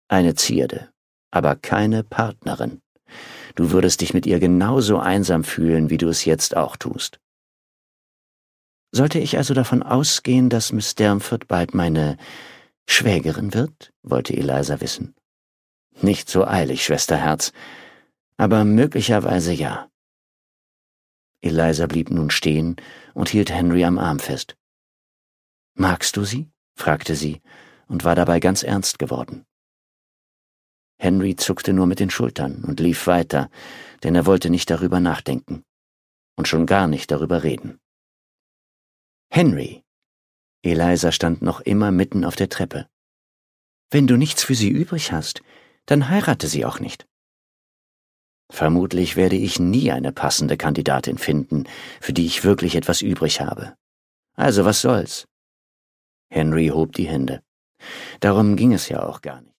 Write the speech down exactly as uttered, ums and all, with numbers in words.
Eine Zierde, aber keine Partnerin. Du würdest dich mit ihr genauso einsam fühlen, wie du es jetzt auch tust. Sollte ich also davon ausgehen, dass Miss Dermford bald meine Schwägerin wird? Wollte Eliza wissen. Nicht so eilig, Schwesterherz, aber möglicherweise ja. Eliza blieb nun stehen und hielt Henry am Arm fest. »Magst du sie?« fragte sie und war dabei ganz ernst geworden. Henry zuckte nur mit den Schultern und lief weiter, denn er wollte nicht darüber nachdenken und schon gar nicht darüber reden. »Henry!« Eliza stand noch immer mitten auf der Treppe. »Wenn du nichts für sie übrig hast, dann heirate sie auch nicht.« »Vermutlich werde ich nie eine passende Kandidatin finden, für die ich wirklich etwas übrig habe. Also was soll's?« Henry hob die Hände. Darum ging es ja auch gar nicht.